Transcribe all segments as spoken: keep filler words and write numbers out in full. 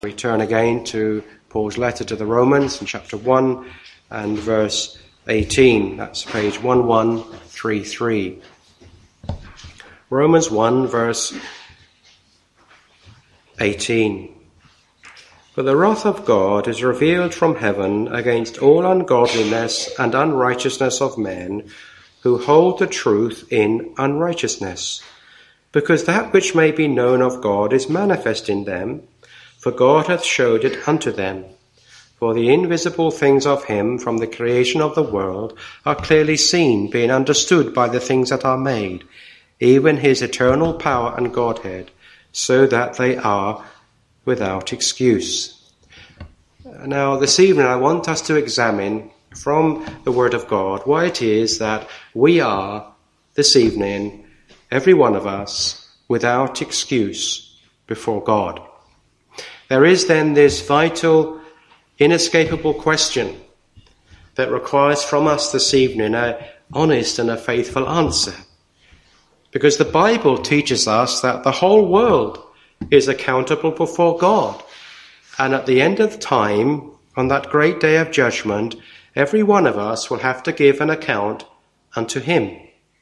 We turn again to Paul's letter to the Romans in chapter one and verse eighteen. That's page eleven thirty-three. Romans one verse eighteen. For the wrath of God is revealed from heaven against all ungodliness and unrighteousness of men who hold the truth in unrighteousness, because that which may be known of God is manifest in them, for God hath showed it unto them. For the invisible things of him from the creation of the world are clearly seen, being understood by the things that are made, even his eternal power and Godhead, so that they are without excuse. Now, this evening I want us to examine from the Word of God why it is that we are, this evening, every one of us, without excuse before God. There is then this vital, inescapable question that requires from us this evening an honest and a faithful answer. Because the Bible teaches us that the whole world is accountable before God. And at the end of time, on that great day of judgment, every one of us will have to give an account unto him.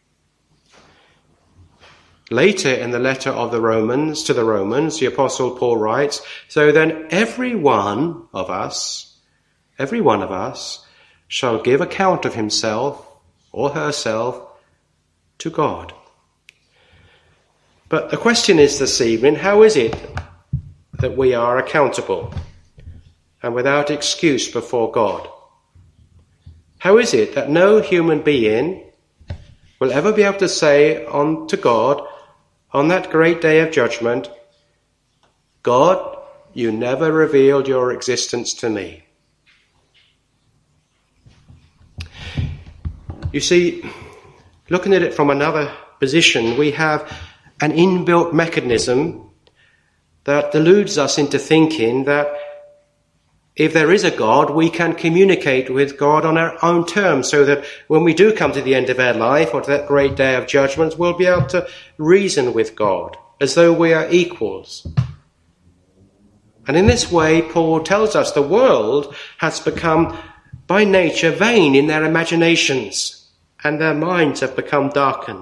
Later in the letter of the Romans to the Romans, the Apostle Paul writes, so then every one of us, every one of us shall give account of himself or herself to God. But the question is this evening, how is it that we are accountable and without excuse before God? How is it that no human being will ever be able to say unto God on that great day of judgment, God, you never revealed your existence to me? You see, looking at it from another position, we have an inbuilt mechanism that deludes us into thinking that if there is a God, we can communicate with God on our own terms, so that when we do come to the end of our life or to that great day of judgment, we'll be able to reason with God as though we are equals. And in this way, Paul tells us the world has become by nature vain in their imaginations, and their minds have become darkened.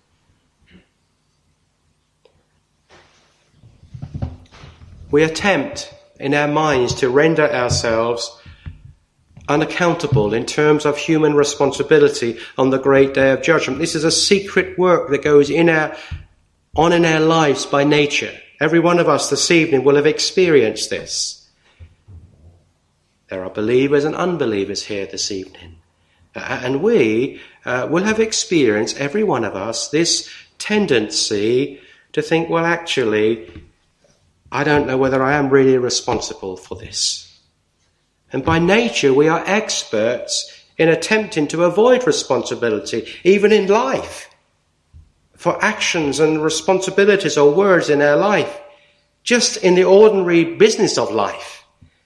We attempt in our minds to render ourselves unaccountable in terms of human responsibility on the great day of judgment. This is a secret work that goes in our, on in our lives by nature. Every one of us this evening will have experienced this. There are believers and unbelievers here this evening. And we uh, will have experienced, every one of us, this tendency to think, well, actually, I don't know whether I am really responsible for this. And by nature, we are experts in attempting to avoid responsibility, even in life, for actions and responsibilities or words in our life, just in the ordinary business of life.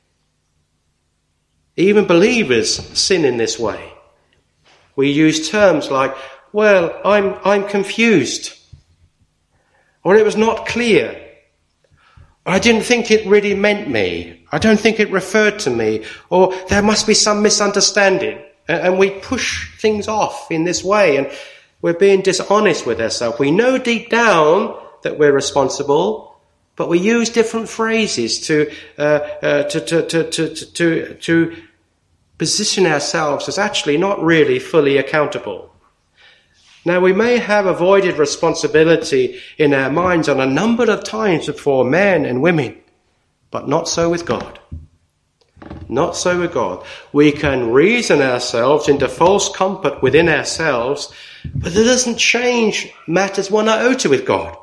Even believers sin in this way. We use terms like, well, I'm, I'm confused, or it was not clear. I didn't think it really meant me. I don't think it referred to me. Or there must be some misunderstanding. And we push things off in this way. And we're being dishonest with ourselves. We know deep down that we're responsible, but we use different phrases to, uh, uh, to, to, to, to, to, to position ourselves as actually not really fully accountable. Now, we may have avoided responsibility in our minds on a number of times before men and women, but not so with God. Not so with God. We can reason ourselves into false comfort within ourselves, but it doesn't change matters one iota with God.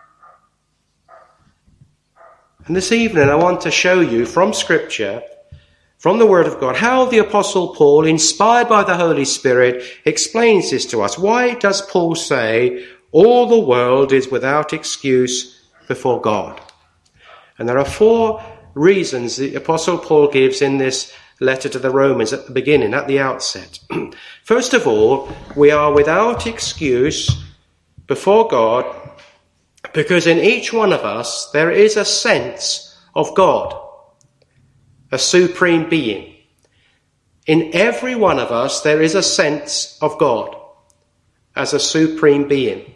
And this evening I want to show you from Scripture, from the Word of God, how the Apostle Paul, inspired by the Holy Spirit, explains this to us. Why does Paul say all the world is without excuse before God? And there are four reasons the Apostle Paul gives in this letter to the Romans at the beginning, at the outset. First of all, we are without excuse before God because in each one of us there is a sense of God. a supreme being. In every one of us, there is a sense of God as a supreme being.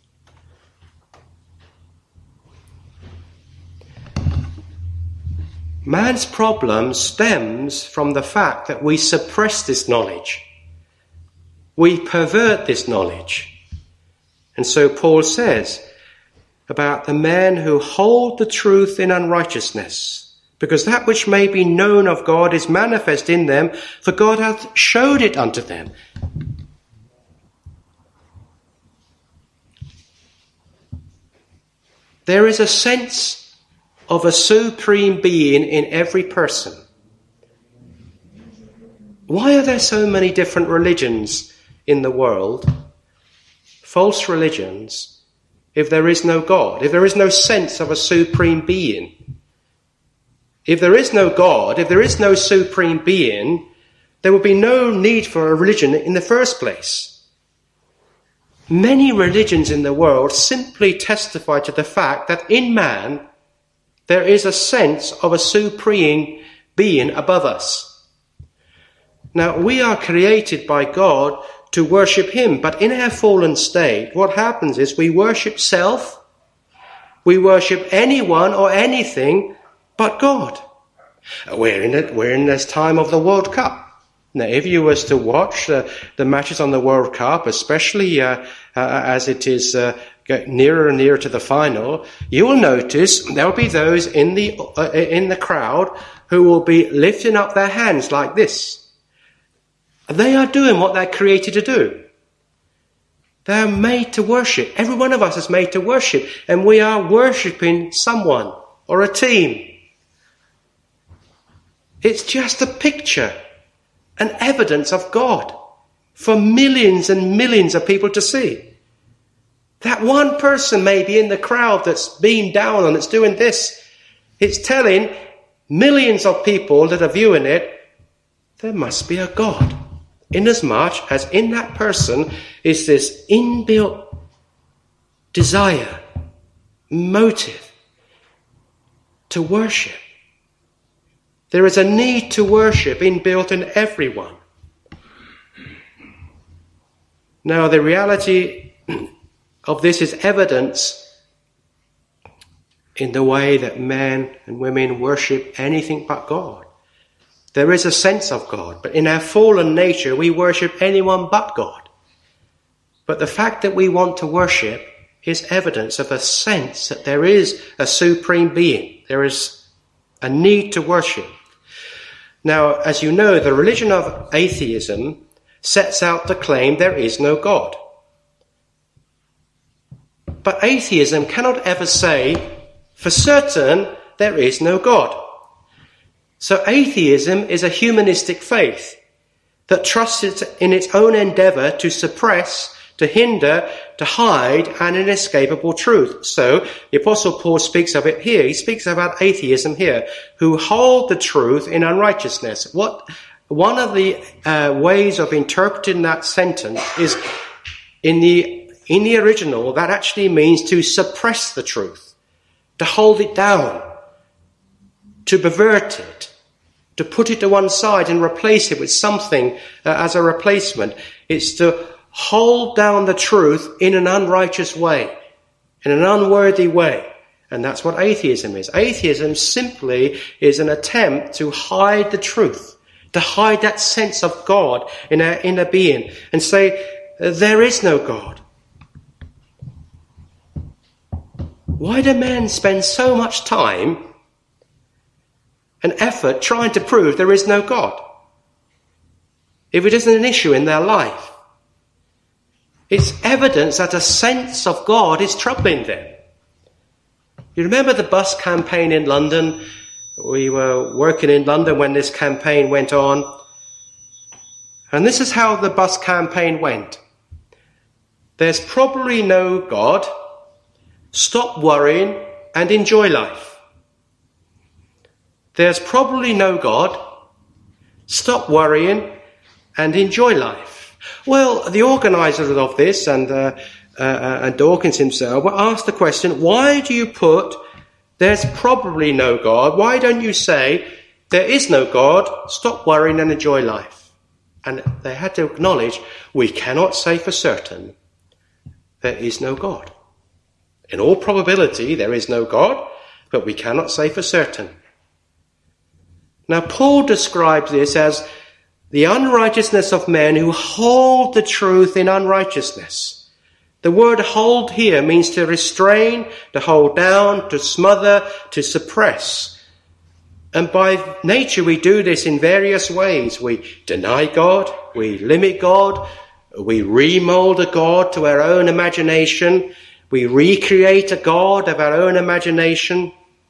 Man's problem stems from the fact that we suppress this knowledge. We pervert this knowledge. And so Paul says about the men who hold the truth in unrighteousness, because that which may be known of God is manifest in them, for God hath showed it unto them. There is a sense of a supreme being in every person. Why are there so many different religions in the world, false religions, if there is no God, if there is no sense of a supreme being? If there is no God, if there is no supreme being, there will be no need for a religion in the first place. Many religions in the world simply testify to the fact that in man there is a sense of a supreme being above us. Now, we are created by God to worship him, but in our fallen state, what happens is we worship self, we worship anyone or anything but God. We're in it, we're in this time of the World Cup. Now, if you was to watch uh, the matches on the World Cup, especially uh, uh, as it is uh, get nearer and nearer to the final, you will notice there will be those in the uh, in the crowd who will be lifting up their hands like this. They are doing what they're created to do. They're made to worship. Every one of us is made to worship, and we are worshipping someone or a team. It's just a picture, an evidence of God for millions and millions of people to see. That one person maybe in the crowd that's beamed down and that's doing this, it's telling millions of people that are viewing it, there must be a God. Inasmuch as in that person is this inbuilt desire, motive to worship. There is a need to worship inbuilt in everyone. Now, the reality of this is evidence in the way that men and women worship anything but God. There is a sense of God, but in our fallen nature, we worship anyone but God. But the fact that we want to worship is evidence of a sense that there is a supreme being. There is a need to worship. Now, as you know, the religion of atheism sets out to claim there is no God. But atheism cannot ever say for certain there is no God. So atheism is a humanistic faith that trusts in its own endeavour to suppress, to hinder, to hide an inescapable truth. So the Apostle Paul speaks of it here. He speaks about atheism here, who hold the truth in unrighteousness. What one of the uh, ways of interpreting that sentence is in the in the original that actually means to suppress the truth, to hold it down, to pervert it, to put it to one side and replace it with something uh, as a replacement. It's to hold down the truth in an unrighteous way, in an unworthy way. And that's what atheism is. Atheism simply is an attempt to hide the truth, to hide that sense of God in our inner being and say, there is no God. Why do men spend so much time and effort trying to prove there is no God if it isn't an issue in their life? It's evidence that a sense of God is troubling them. You remember the bus campaign in London? We were working in London when this campaign went on. And this is how the bus campaign went. There's probably no God. Stop worrying and enjoy life. There's probably no God. Stop worrying and enjoy life. Well, the organisers of this and, uh, uh, and Dawkins himself were asked the question, why do you put, there's probably no God? Why don't you say, there is no God, stop worrying and enjoy life. And they had to acknowledge, we cannot say for certain there is no God. In all probability, there is no God, but we cannot say for certain. Now, Paul describes this as the unrighteousness of men who hold the truth in unrighteousness. The word hold here means to restrain, to hold down, to smother, to suppress. And by nature we do this in various ways. We deny God, we limit God, we remold a God to our own imagination, we recreate a God of our own imagination.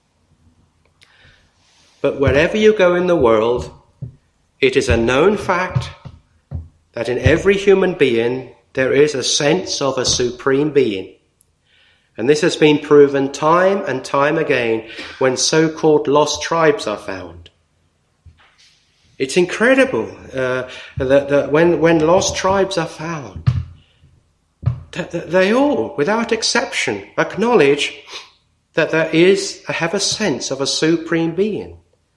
But wherever you go in the world, it is a known fact that in every human being there is a sense of a supreme being. And this has been proven time and time again when so-called lost tribes are found. It's incredible uh, that, that when, when lost tribes are found, that, that they all, without exception, acknowledge that there is, have a sense of a supreme being.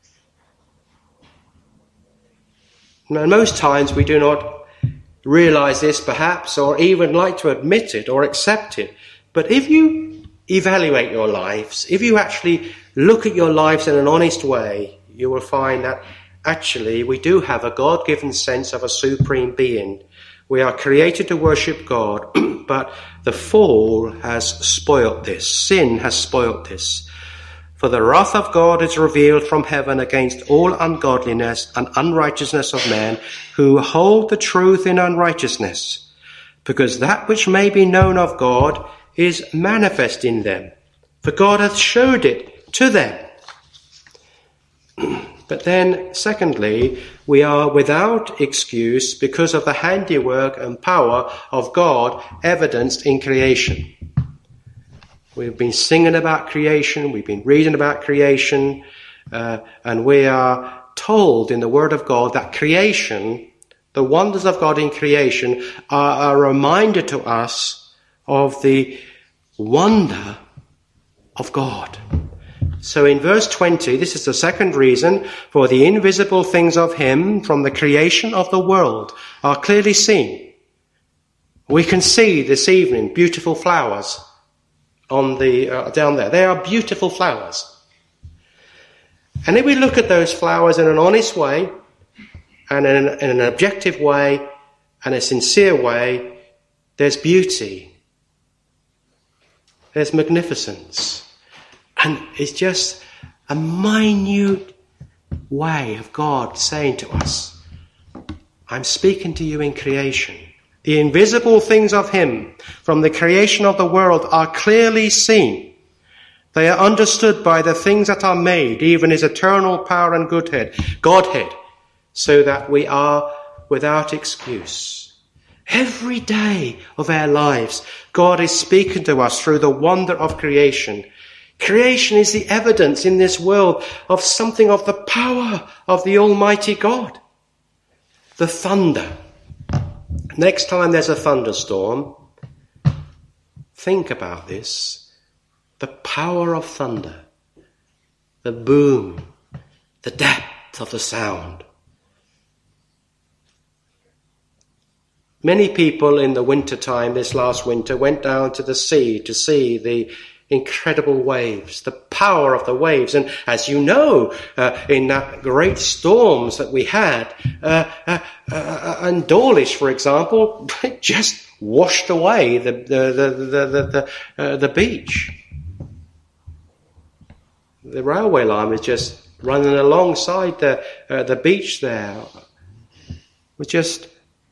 Now, most times we do not realize this perhaps, or even like to admit it or accept it. But if you evaluate your lives, if you actually look at your lives in an honest way, you will find that actually we do have a God-given sense of a supreme being. We are created to worship God, but the fall has spoilt this. Sin has spoilt this. For the wrath of God is revealed from heaven against all ungodliness and unrighteousness of men who hold the truth in unrighteousness, because that which may be known of God is manifest in them, for God hath showed it to them. But then, secondly, we are without excuse because of the handiwork and power of God evidenced in creation. We've been singing about creation, we've been reading about creation, uh, and we are told in the Word of God that creation, the wonders of God in creation, are a reminder to us of the wonder of God. So in verse twenty, this is the second reason, for the invisible things of him from the creation of the world are clearly seen. We can see this evening beautiful flowers on the uh, down there. They are beautiful flowers. And if we look at those flowers in an honest way, and in an, in an objective way, and a sincere way, there's beauty. There's magnificence. And it's just a minute way of God saying to us, I'm speaking to you in creation. The invisible things of him from the creation of the world are clearly seen. They are understood by the things that are made, even his eternal power and Godhead, Godhead, so that we are without excuse. Every day of our lives, God is speaking to us through the wonder of creation. Creation is the evidence in this world of something of the power of the Almighty God. The thunder. Next time there's a thunderstorm, think about this. The power of thunder. The boom. The depth of the sound. Many people in the winter time, this last winter, went down to the sea to see the incredible waves, the power of the waves. And as you know, uh, in that great storms that we had, uh, uh, uh, and Dawlish, for example, it just washed away the the the the the, the, uh, the beach. The railway line was just running alongside the uh, the beach there. It was just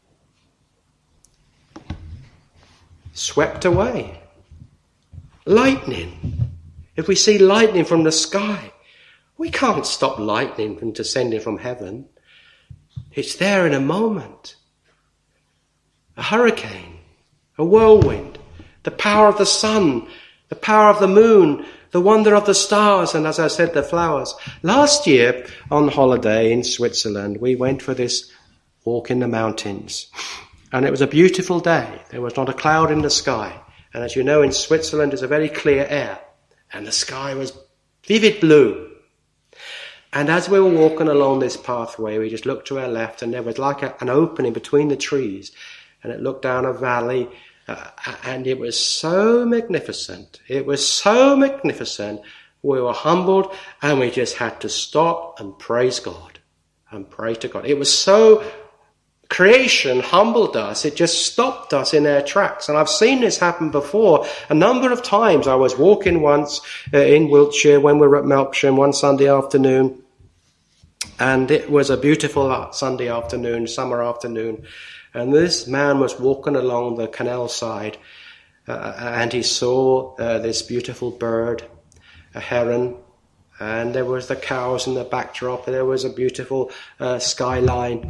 swept away. Lightning. If we see lightning from the sky, we can't stop lightning from descending from heaven. It's there in a moment. A hurricane, a whirlwind, the power of the sun, the power of the moon, the wonder of the stars, and as I said, the flowers. Last year on holiday in Switzerland, we went for this walk in the mountains. And it was a beautiful day. There was not a cloud in the sky. And as you know, in Switzerland, it's a very clear air. And the sky was vivid blue. And as we were walking along this pathway, we just looked to our left, and there was like a, an opening between the trees, and it looked down a valley, uh, and it was so magnificent. It was so magnificent. We were humbled, and we just had to stop and praise God and pray to God. It was so, creation humbled us. It just stopped us in our tracks. And I've seen this happen before. A number of times I was walking once uh, in Wiltshire when we were at Melksham one Sunday afternoon. And it was a beautiful Sunday afternoon, summer afternoon. And this man was walking along the canal side, uh, and he saw uh, this beautiful bird, a heron, and there was the cows in the backdrop, and there was a beautiful uh, skyline.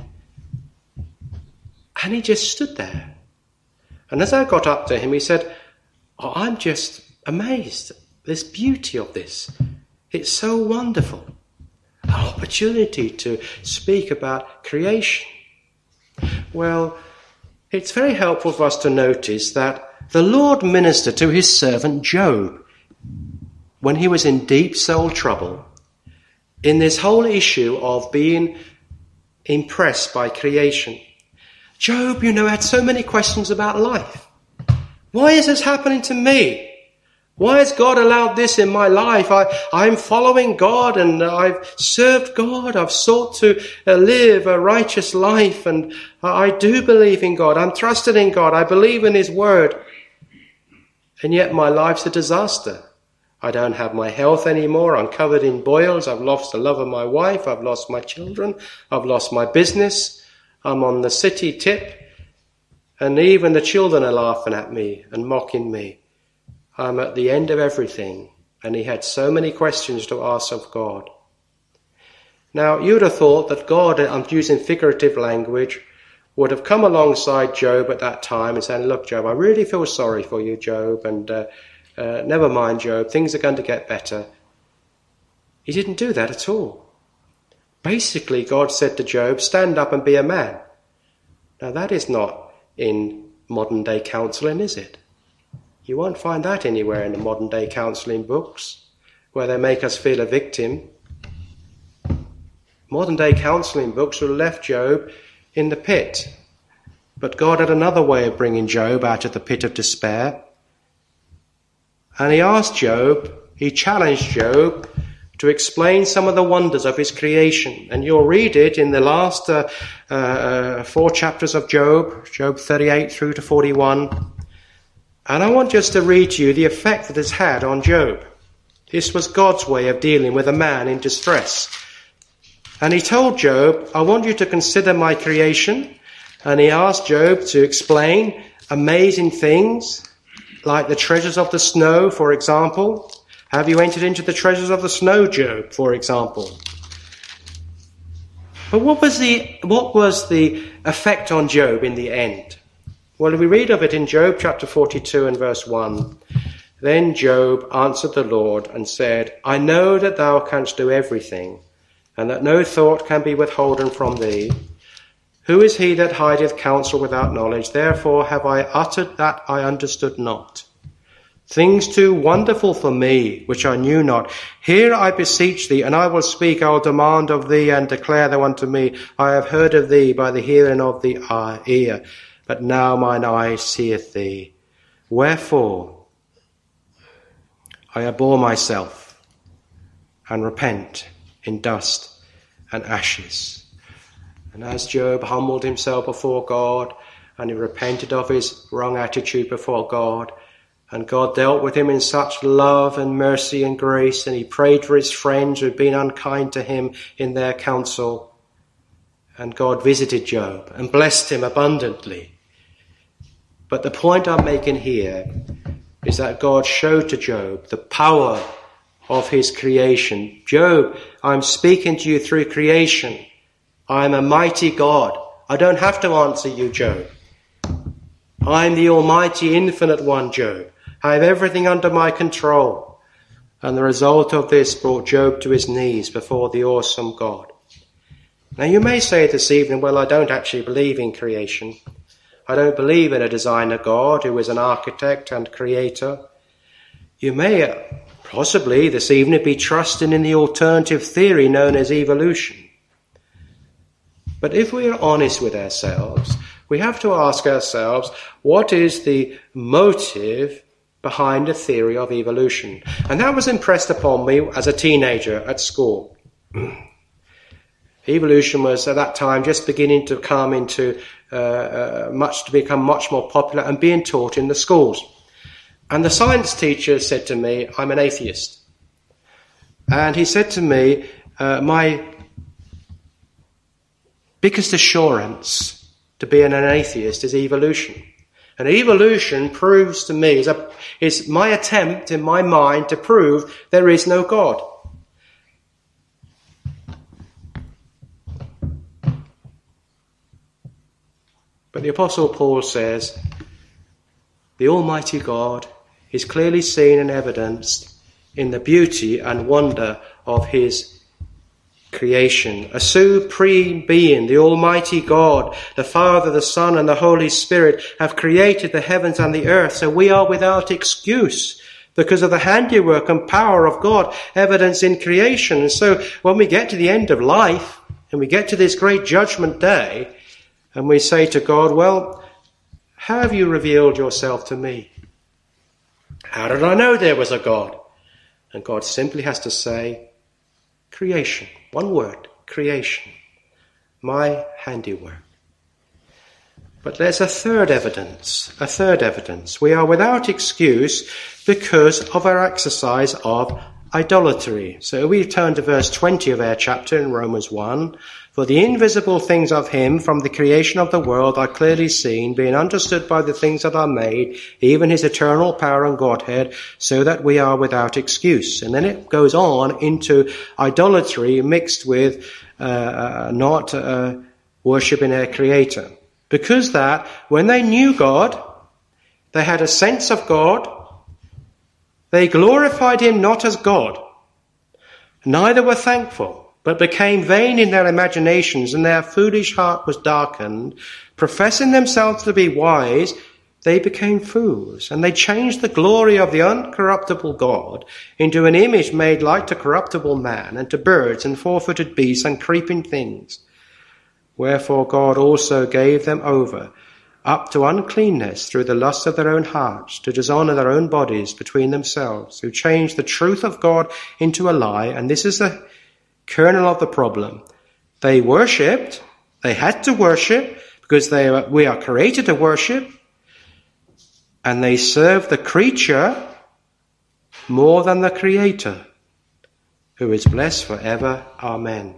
And he just stood there. And as I got up to him, he said, oh, I'm just amazed. This beauty of this. It's so wonderful. An opportunity to speak about creation. Well, it's very helpful for us to notice that the Lord ministered to his servant Job when he was in deep soul trouble, in this whole issue of being impressed by creation. Job, you know, had so many questions about life. Why is this happening to me? Why has God allowed this in my life? I, I'm following God, and I've served God. I've sought to uh, live a righteous life, and I do believe in God. I'm trusted in God. I believe in his word. And yet my life's a disaster. I don't have my health anymore. I'm covered in boils. I've lost the love of my wife. I've lost my children. I've lost my business. I'm on the city tip. And even the children are laughing at me and mocking me. I'm at the end of everything. And he had so many questions to ask of God. Now, you'd have thought that God, I'm using figurative language, would have come alongside Job at that time and said, look, Job, I really feel sorry for you, Job, and uh, uh, never mind, Job, things are going to get better. He didn't do that at all. Basically, God said to Job, stand up and be a man. Now, that is not in modern-day counselling, is it? You won't find that anywhere in the modern-day counselling books, where they make us feel a victim. Modern-day counselling books would have left Job in the pit. But God had another way of bringing Job out of the pit of despair. And he asked Job, he challenged Job to explain some of the wonders of his creation. And you'll read it in the last uh, uh, four chapters of Job, Job thirty-eight through to forty-one. And I want just to read to you the effect that it's had on Job. This was God's way of dealing with a man in distress. And he told Job, I want you to consider my creation. And he asked Job to explain amazing things, like the treasures of the snow, for example. Have you entered into the treasures of the snow, Job, for example? But what was the, what was the effect on Job in the end? Well, we read of it in Job chapter forty-two and verse one. Then Job answered the Lord and said, I know that thou canst do everything, and that no thought can be withholden from thee. Who is he that hideth counsel without knowledge? Therefore have I uttered that I understood not. Things too wonderful for me, which I knew not. Hear, I beseech thee, and I will speak. I will demand of thee, and declare thou unto me. I have heard of thee by the hearing of the ear, but now mine eye seeth thee. Wherefore I abhor myself, and repent in dust and ashes. And as Job humbled himself before God, and he repented of his wrong attitude before God, and God dealt with him in such love and mercy and grace, and he prayed for his friends who had been unkind to him in their counsel, and God visited Job and blessed him abundantly. But the point I'm making here is that God showed to Job the power of his creation. Job, I'm speaking to you through creation. I'm a mighty God. I don't have to answer you, Job. I'm the almighty, infinite one, Job. I have everything under my control. And the result of this brought Job to his knees before the awesome God. Now you may say this evening, well, I don't actually believe in creation. I don't believe in a designer God who is an architect and creator. You may possibly this evening be trusting in the alternative theory known as evolution. But if we are honest with ourselves, we have to ask ourselves, what is the motive behind the theory of evolution? And that was impressed upon me as a teenager at school. Evolution was at that time just beginning to come into uh, uh, much to become much more popular and being taught in the schools. And the science teacher said to me, I'm an atheist. And he said to me, uh, my biggest assurance to being an atheist is evolution. And evolution proves to me, is, a, is my attempt in my mind to prove there is no God. But the Apostle Paul says, the Almighty God is clearly seen and evidenced in the beauty and wonder of his creation. A supreme being, the Almighty God, the Father, the Son, and the Holy Spirit have created the heavens and the earth, so we are without excuse because of the handiwork and power of God evidenced in creation. And so when we get to the end of life and we get to this great judgment day, and we say to God, well, how have you revealed yourself to me? How did I know there was a God? And God simply has to say, creation. One word, creation. My handiwork. But there's a third evidence, a third evidence. We are without excuse because of our exercise of idolatry. So we turn to verse twenty of our chapter in Romans one. For the invisible things of him from the creation of the world are clearly seen, being understood by the things that are made, even his eternal power and Godhead, so that we are without excuse. And then it goes on into idolatry mixed with uh, uh, not uh, worshipping their Creator. Because that, when they knew God, they had a sense of God, they glorified him not as God, neither were thankful, but became vain in their imaginations, and their foolish heart was darkened. Professing themselves to be wise, they became fools, and they changed the glory of the uncorruptible God into an image made like to corruptible man, and to birds and four-footed beasts and creeping things. Wherefore God also gave them over up to uncleanness through the lust of their own hearts, to dishonour their own bodies between themselves, who changed the truth of God into a lie. And this is the kernel of the problem. They worshipped, they had to worship, because they are, we are created to worship, and they serve the creature more than the Creator, who is blessed forever. Amen.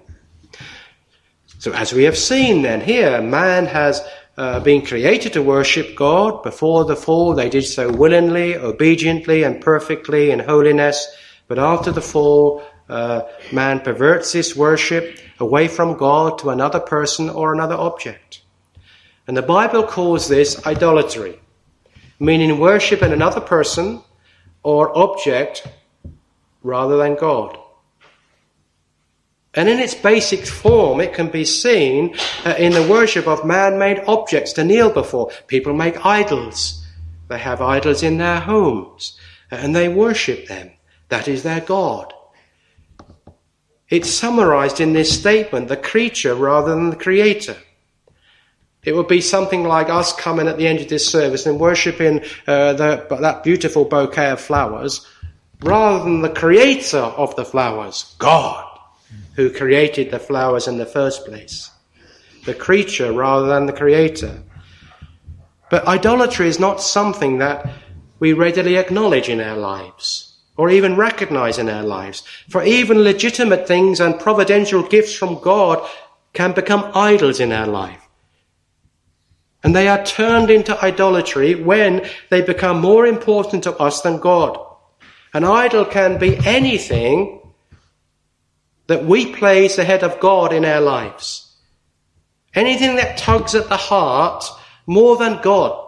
So as we have seen then here, man has uh, been created to worship God. Before the fall, they did so willingly, obediently, and perfectly in holiness. But after the fall, uh, man perverts this worship away from God to another person or another object. And the Bible calls this idolatry, meaning worshiping another person or object rather than God. And in its basic form, it can be seen uh, in the worship of man-made objects to kneel before. People make idols. They have idols in their homes, and they worship them. That is their God. It's summarized in this statement, the creature rather than the Creator. It would be something like us coming at the end of this service and worshipping uh, the, that beautiful bouquet of flowers rather than the Creator of the flowers, God, who created the flowers in the first place. The creature rather than the Creator. But idolatry is not something that we readily acknowledge in our lives, or even recognize in our lives. For even legitimate things and providential gifts from God can become idols in our life. And they are turned into idolatry when they become more important to us than God. An idol can be anything that we place ahead of God in our lives. Anything that tugs at the heart more than God.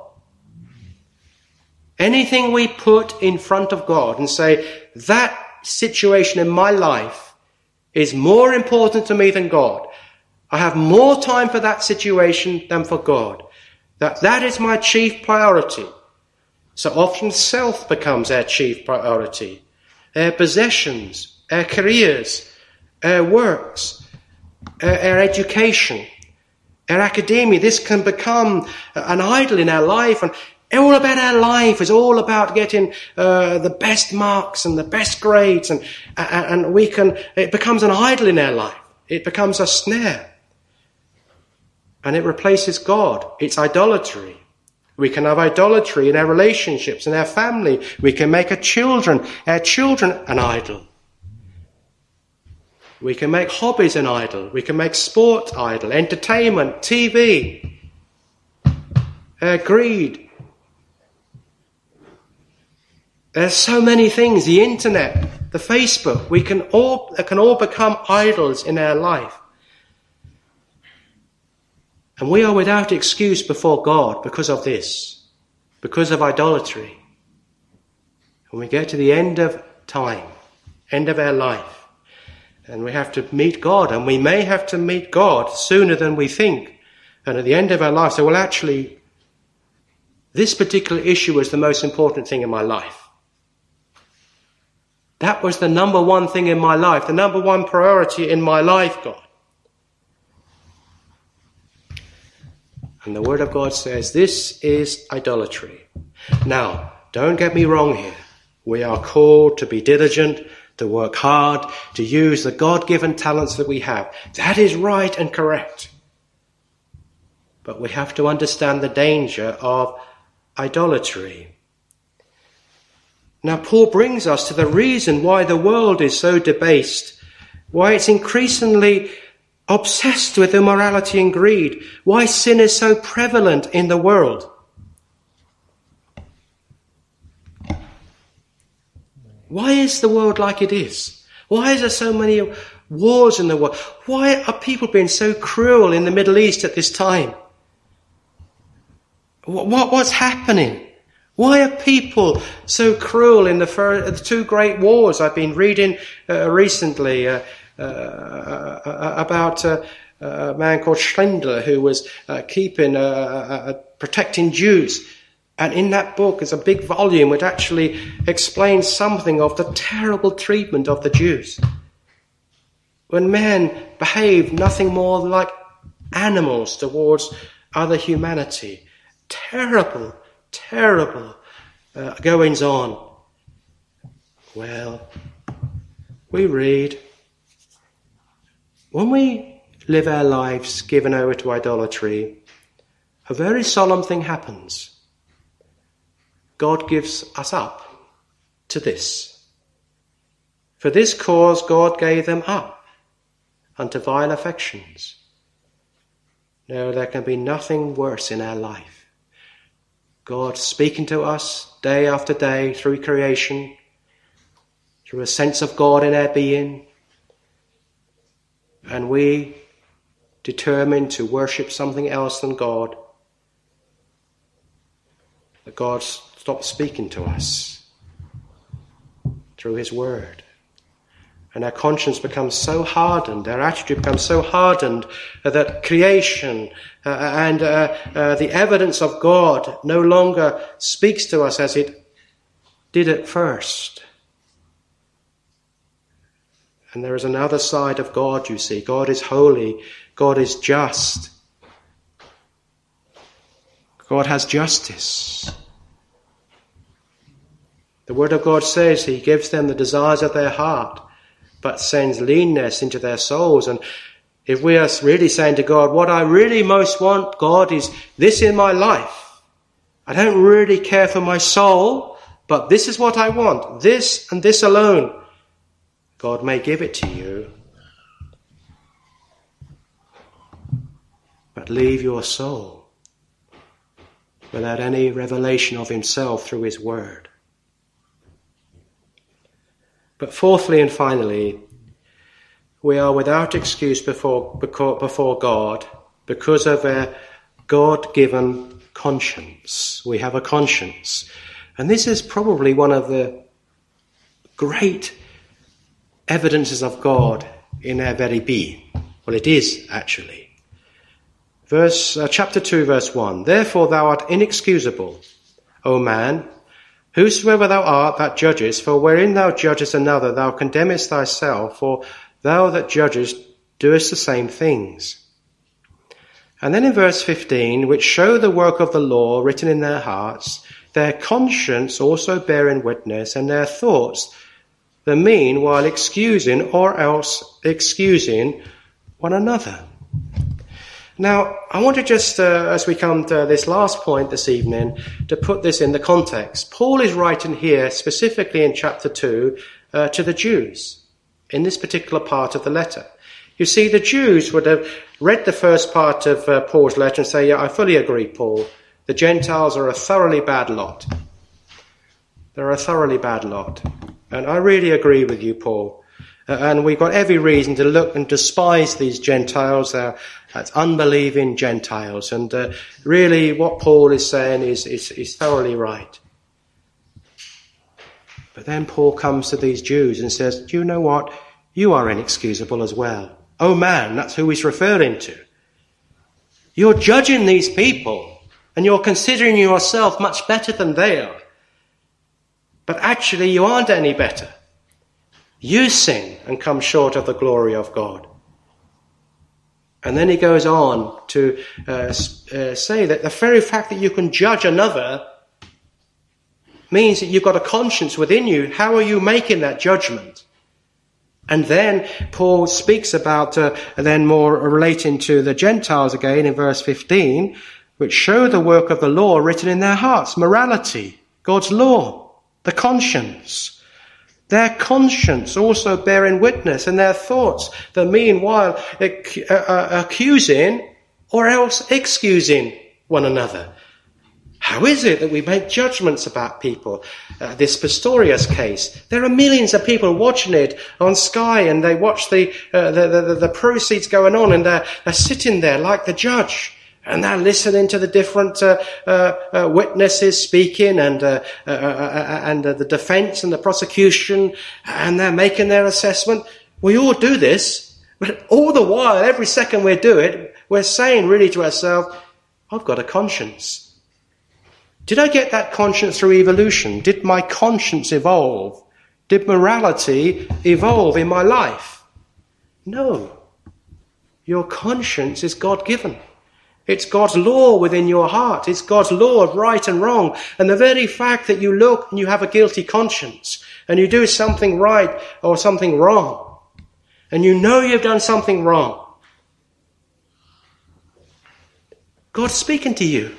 Anything we put in front of God and say, that situation in my life is more important to me than God. I have more time for that situation than for God. That that is my chief priority. So often self becomes our chief priority. our possessions, our careers, our works, our, our education, our academia. This can become an idol in our life, and all about our life is all about getting uh, the best marks and the best grades, and, and and we can. It becomes an idol in our life. It becomes a snare, and it replaces God. It's idolatry. We can have idolatry in our relationships, in our family. We can make our children, our children an idol. We can make hobbies an idol. We can make sport idol, entertainment, T V, uh, greed. There's so many things. The internet, the Facebook. We can all can all become idols in our life. And we are without excuse before God because of this, because of idolatry. When we get to the end of time, end of our life, and we have to meet God, and we may have to meet God sooner than we think, and at the end of our life say, well, actually, this particular issue was the most important thing in my life. That was the number one thing in my life, the number one priority in my life, God. And the Word of God says this is idolatry. Now, don't get me wrong here. We are called to be diligent, to work hard, to use the God-given talents that we have. That is right and correct. But we have to understand the danger of idolatry. Now, Paul brings us to the reason why the world is so debased, why it's increasingly obsessed with immorality and greed, why sin is so prevalent in the world. Why is the world like it is? Why is there so many wars in the world? Why are people being so cruel in the Middle East at this time? What, what's happening? Why are people so cruel in the, first, the two great wars I've been reading uh, recently? Uh, Uh, uh, about uh, a man called Schindler who was uh, keeping, uh, uh, protecting Jews. And in that book is a big volume which actually explains something of the terrible treatment of the Jews. When men behave nothing more like animals towards other humanity. Terrible, terrible uh, goings on. Well, we read, when we live our lives given over to idolatry, a very solemn thing happens. God gives us up to this. For this cause God gave them up unto vile affections. No, there can be nothing worse in our life. God speaking to us day after day through creation, through a sense of God in our being, and we determine to worship something else than God, that God stops speaking to us through his word. And our conscience becomes so hardened, our attitude becomes so hardened uh, that creation uh, and uh, uh, the evidence of God no longer speaks to us as it did at first. And there is another side of God, you see. God is holy. God is just. God has justice. The Word of God says he gives them the desires of their heart, but sends leanness into their souls. And if we are really saying to God, what I really most want, God, is this in my life. I don't really care for my soul, but this is what I want. This and this alone. God may give it to you, but leave your soul without any revelation of himself through his word. But fourthly and finally, we are without excuse before, before God because of a God-given conscience. We have a conscience. And this is probably one of the great evidences of God in our very being. Well, it is actually. Verse uh, chapter two, verse one. Therefore thou art inexcusable, O man, Whosoever thou art that judgest, for wherein thou judgest another, thou condemnest thyself, for thou that judgest doest the same things. And then in verse fifteen, which show the work of the law written in their hearts, their conscience also bearing witness, and their thoughts the mean while excusing or else excusing one another. Now, I want to just, uh, as we come to this last point this evening, to put this in the context. Paul is writing here, specifically in chapter two, uh, to the Jews, in this particular part of the letter. You see, the Jews would have read the first part of uh, Paul's letter and say, yeah, I fully agree, Paul. The Gentiles are a thoroughly bad lot. They're a thoroughly bad lot. And I really agree with you, Paul. Uh, and we've got every reason to look and despise these Gentiles. They're that's unbelieving Gentiles. And uh, really what Paul is saying is, is, is thoroughly right. But then Paul comes to these Jews and says, do you know what? You are inexcusable as well. Oh man, that's who he's referring to. You're judging these people and you're considering yourself much better than they are. But actually you aren't any better. You sin and come short of the glory of God. And then he goes on to uh, uh, say that the very fact that you can judge another means that you've got a conscience within you. How are you making that judgment? And then Paul speaks about, uh, then more relating to the Gentiles again in verse fifteen, which show the work of the law written in their hearts, morality, God's law, the conscience. Their conscience also bearing witness, and their thoughts, the meanwhile ac- uh, accusing or else excusing one another. How is it that we make judgments about people? Uh, this Pistorius case, there are millions of people watching it on Sky, and they watch the uh, the, the, the proceeds going on, and they're, they're sitting there like the judge. And they're listening to the different uh, uh, uh, witnesses speaking, and uh, uh, uh, and uh, the defence and the prosecution, and they're making their assessment. We all do this, but all the while, every second we do it, we're saying really to ourselves, I've got a conscience. Did I get that conscience through evolution? Did my conscience evolve? Did morality evolve in my life? No. Your conscience is God-given. It's God's law within your heart. It's God's law of right and wrong. And the very fact that you look and you have a guilty conscience and you do something right or something wrong, and you know you've done something wrong, God's speaking to you.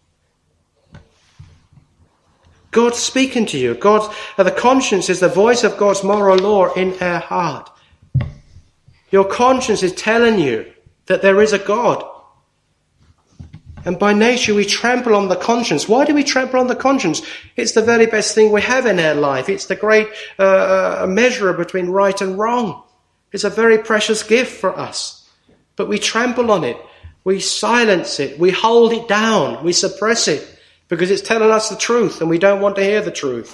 God's speaking to you. God's, uh, the conscience is the voice of God's moral law in our heart. Your conscience is telling you that there is a God. And by nature we trample on the conscience. Why do we trample on the conscience? It's the very best thing we have in our life. It's the great uh, measure between right and wrong. It's a very precious gift for us. But we trample on it. We silence it. We hold it down. We suppress it because it's telling us the truth and we don't want to hear the truth.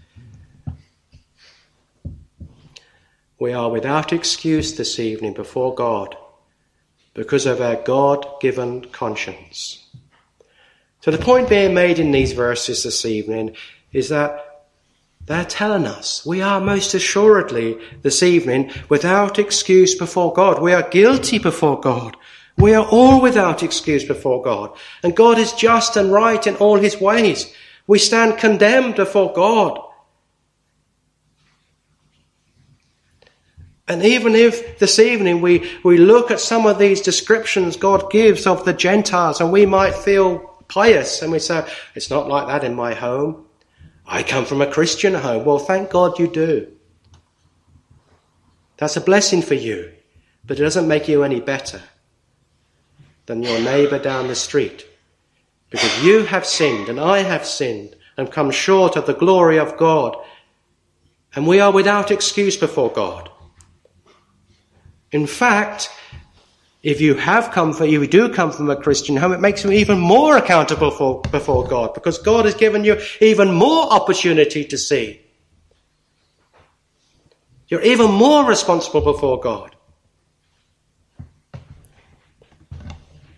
We are without excuse this evening before God, because of our God-given conscience. So the point being made in these verses this evening is that they're telling us we are most assuredly this evening without excuse before God. We are guilty before God. We are all without excuse before God. And God is just and right in all his ways. We stand condemned before God. And even if this evening we, we look at some of these descriptions God gives of the Gentiles, and we might feel pious and we say, it's not like that in my home. I come from a Christian home. Well, thank God you do. That's a blessing for you, but it doesn't make you any better than your neighbour down the street. Because you have sinned and I have sinned and come short of the glory of God. And we are without excuse before God. In fact, if you have come from, if you do come from a Christian home, it makes you even more accountable for, before God, because God has given you even more opportunity to see. You're even more responsible before God.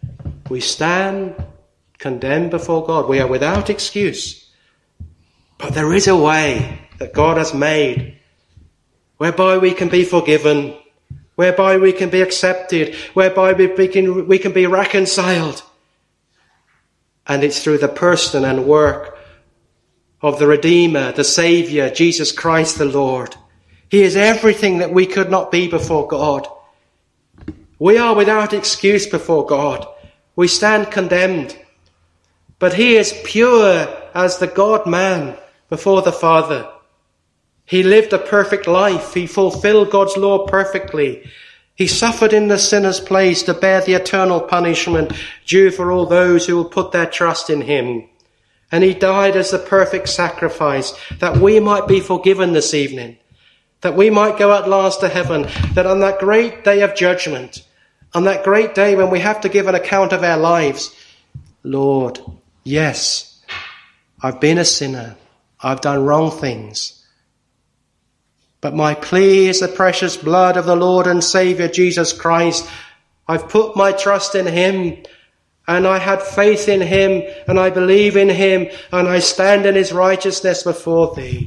We stand condemned before God. We are without excuse. But But there is a way that God has made whereby we can be forgiven, whereby we can be accepted, whereby we can, we can be reconciled. And it's through the person and work of the Redeemer, the Saviour, Jesus Christ the Lord. He is everything that we could not be before God. We are without excuse before God. We stand condemned. But he is pure as the God-man before the Father. He lived a perfect life. He fulfilled God's law perfectly. He suffered in the sinner's place to bear the eternal punishment due for all those who will put their trust in him. And he died as the perfect sacrifice that we might be forgiven this evening, that we might go at last to heaven, that on that great day of judgment, on that great day when we have to give an account of our lives, Lord, yes, I've been a sinner. I've done wrong things. But my plea is the precious blood of the Lord and Saviour Jesus Christ. I've put my trust in him, and I had faith in him, and I believe in him, and I stand in his righteousness before thee.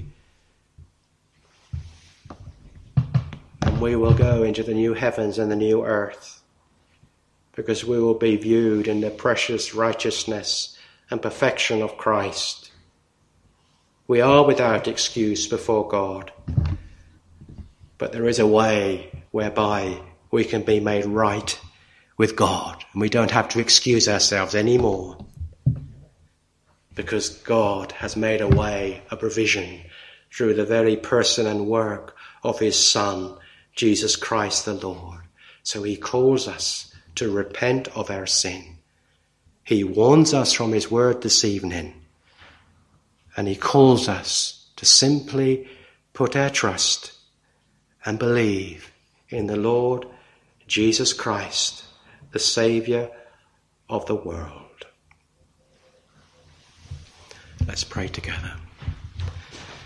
And we will go into the new heavens and the new earth, because we will be viewed in the precious righteousness and perfection of Christ. We are without excuse before God. But there is a way whereby we can be made right with God. And we don't have to excuse ourselves anymore. Because God has made a way, a provision, through the very person and work of his Son, Jesus Christ the Lord. So he calls us to repent of our sin. He warns us from his word this evening. And he calls us to simply put our trust and believe in the Lord Jesus Christ, the Saviour of the world. Let's pray together.